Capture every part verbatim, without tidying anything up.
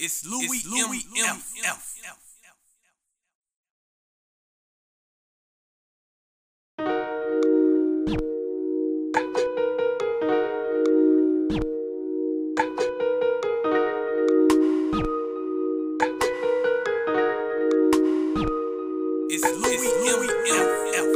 It's Louis, it's Louis M F. M F. It's Louis, Louis M F.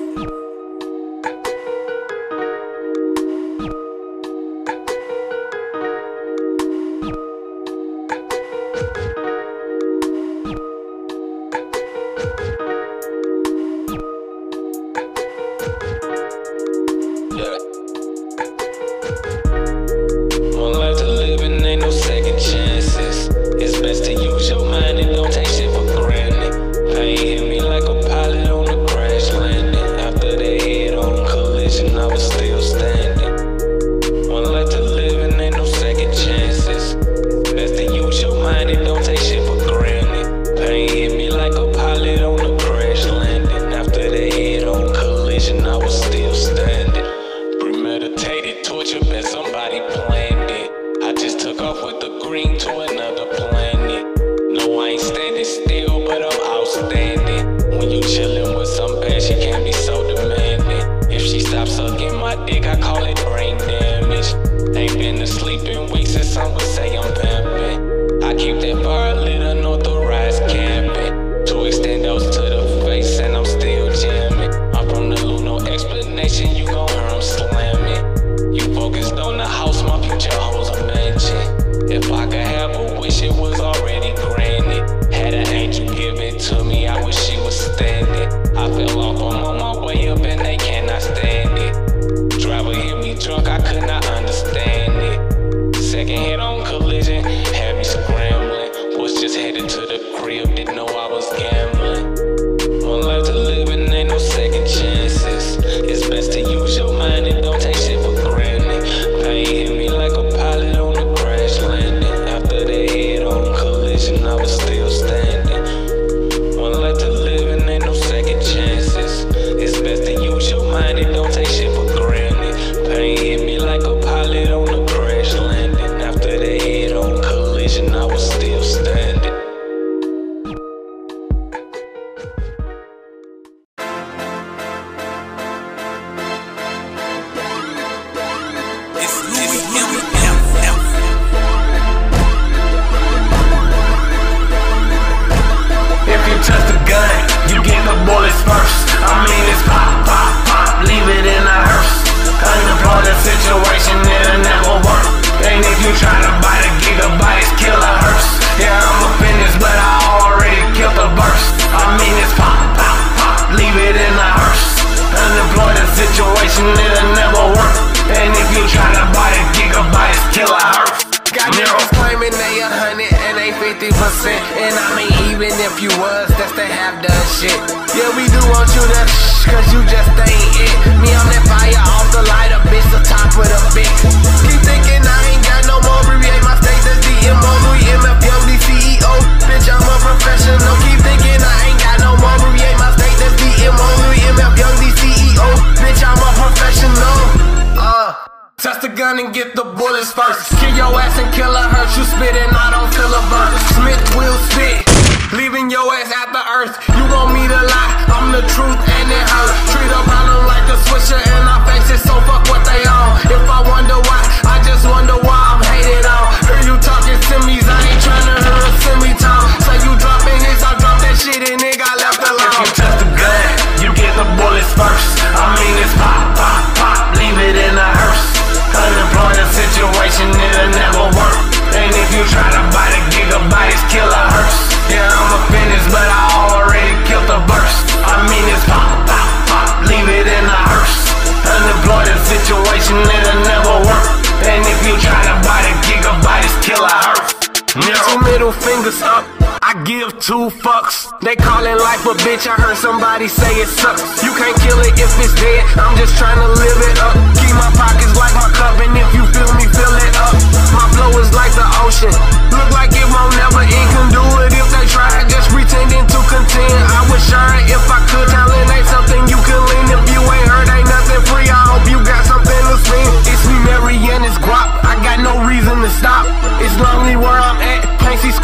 And I mean, even if you was, that's the half done shit. Yeah, we do want you to shh, cause you just ain't it. Me, I'm that fire off the lighter, bitch, the top of the bitch. Keep thinking I ain't got no more, abbreviate my state, that's D M O, Louis M F, Young D C E O. Bitch, I'm a professional. Keep thinking I ain't got no more, abbreviate my state, that's D M O, Louis M F, Young D C E O. Bitch, I'm a professional. Uh. Touch the gun and get the bullets first. Kill your ass and kill her hurt. You spit and I don't feel a burn. Smith will spit, leaving your ass at the earth. You want me to lie, I'm the truth and it hurt. Treat a problem like a swisher and I face it, so fuck what they on. If I wonder why, I just wonder why I'm hated on. Hear you talking semis, I ain't tryna hear a semitone. So you dropping hits, I drop that shit and it got left alone. If you touch the gun, you get the bullets first. I mean it's pop, pop, pop, leave it in the hearse. Unemployment situation, it'll never work. And if you try to buy the gigabytes, kill a hearse. Yeah, I'm a finish, but I already killed the burst. I mean it's pop, pop, pop, leave it in the hearse. Unemployment situation, it'll never work. And if you try to buy the gigabytes, kill a hearse. Two middle fingers up, I give two fucks. They callin' life a bitch, I heard somebody say it sucks. You can't kill it if it's dead, I'm just trying to live it up. Keep my pockets like my cup, and if you feel me, fill it up. My flow is like the ocean, look like it won't never end. Can do it if they try, just pretending to contend. I would share it if I could, talent ain't something you can lean. If you ain't heard, ain't nothing free, I hope you got something to spend. It's me, Mary, and it's guap, I got no reason to stop. It's lonely where I'm at, can't see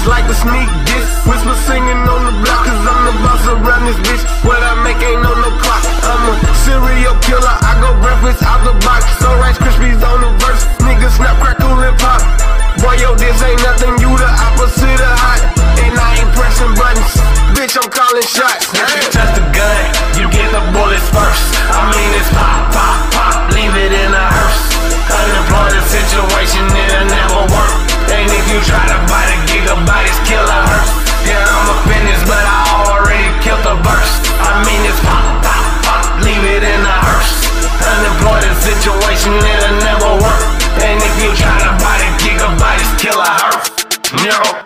like a sneak diss. Whisper singing on the block, cause I'm the boss around this bitch. What I make ain't on no clock. I'm a serial killer, I go breakfast out the box. So Rice Krispies on the verse, niggas snap, crackle, and pop. Boy, yo, this ain't nothing, you the opposite of hot. And I ain't pressing buttons, bitch, I'm calling shots. If you touch the gun, you get the bullets first. I mean it's pop, pop, pop, leave it in a hearse. Unemployed situation, it'll never work. And if you try to buy the gigabytes, kill a hearse. Yeah, I'm a fitness, but I already killed the verse. I mean it's pop, pop, pop, leave it in a hearse. Unemployed situation, it'll never work. And if you try to buy the gigabytes, kill a hearse. No.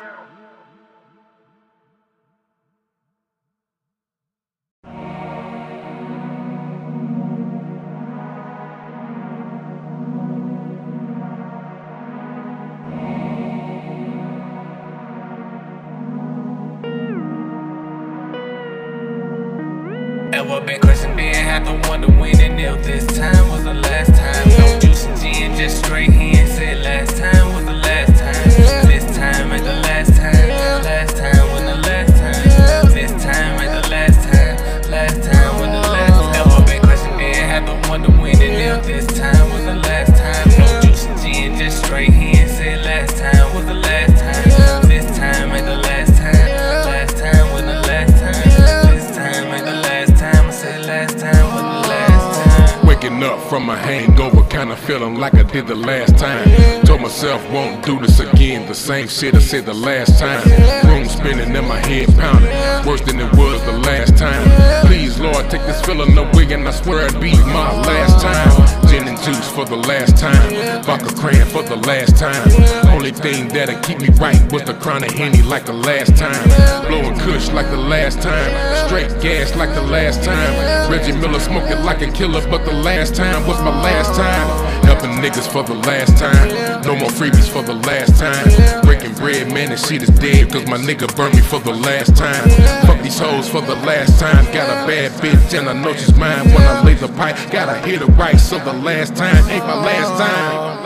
Ever been questioned, then had to wonder when and if this time was the last time. No juice and gin, just straight hand. Said last time was the last time. This time ain't the last time. Last time was the last time. This time ain't the last time. Last time was the last time. Ever been questioned, then had to wonder when and if this time was the last time. No juice and gin, just straight hand. Said last time was the last time. This time ain't the last time. Last time was the last time. This time ain't the last time. I said last time was the last time. Waking up from a hangover, kinda feeling like I did the last time. Told myself won't do this again, the same shit I said the last time. Room spinning and my head pounding, worse than it was the last time. Please Lord, take this feeling away and I swear it'd be my last time. Gin and juice for the last time, vodka cran for the last time. Only thing that'll keep me right was the crown of Henny like the last time. Blowing kush like the last time, straight gas like the last time. Reggie Miller smoking like a killer, but the last time was my last time. Helping niggas for the last time, no more freebies for the last time. Breaking bread, man, this shit is dead, cause my nigga burned me for the last time. Fuck these hoes for the last time, got a bad bitch and I know she's mine. When I lay the pipe, gotta hit it right, so the last time ain't my last time.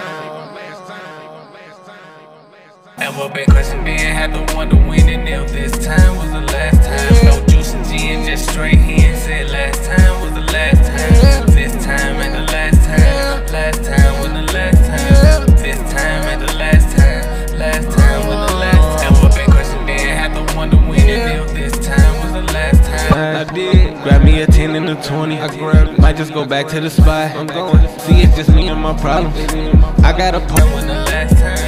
Ever been questioned, then had to wonder when and if this time was the last time. No juice and gin, just straight hand. Said last time was the last time. This time ain't the last time. Last time was the last time. This time ain't the last time. Last time was the last time. Ever been questioned, then had to wonder when and if this time was the last time. I did. Grab me a ten and a twenty. I grabbed. Might just go back to the spot. I'm going. See, it's just me and my problems. I got a When the last time.